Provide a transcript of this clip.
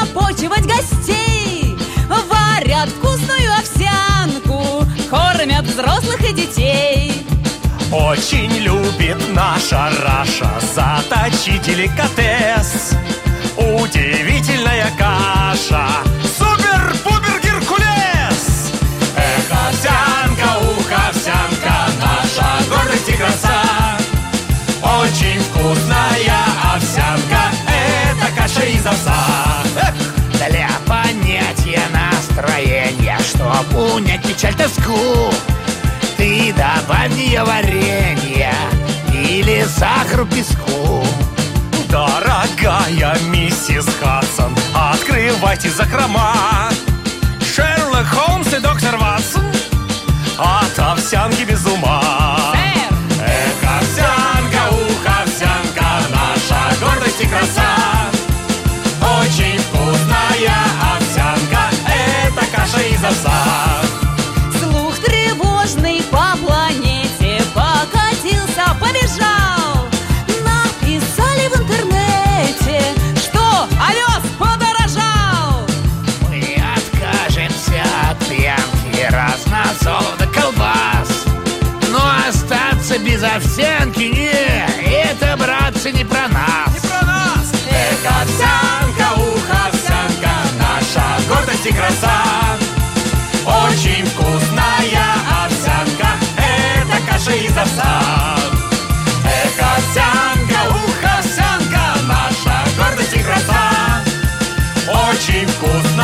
почивать гостей. Варят вкусную овсянку, кормят взрослых и детей. Очень любит наша Раша заточить деликатес. Удивительная каша, супер-пупер Геркулес. Эх, овсянка, ух, овсянка, наша гордость и краса. Очень вкусная овсянка, это каша из овса. Для понятия настроения, чтоб унять печаль, тоску, ты добавь в нее варенья или сахару, песку. Дорогая миссис Хадсон, открывайте закрома. Шерлок Холмс и доктор Ватсон от овсянки без ума. Эх, овсянка, ух, овсянка, наша гордость и краса. Очень вкусная овсянка, это каша из овса. Слух тревожный по планете покатился, побежал. Написали в интернете, что овес подорожал. Мы откажемся от пьянки, разносолов да колбас, но остаться без овсянки не, это, братцы, не про нас. Не про нас. Эх, овсянка, ух, овсянка, наша гордость и краса. Очень вкусная овсянка, это каша из овса. Эх, овсянка, ух, овсянка, наша гордость и краса. Очень вкусная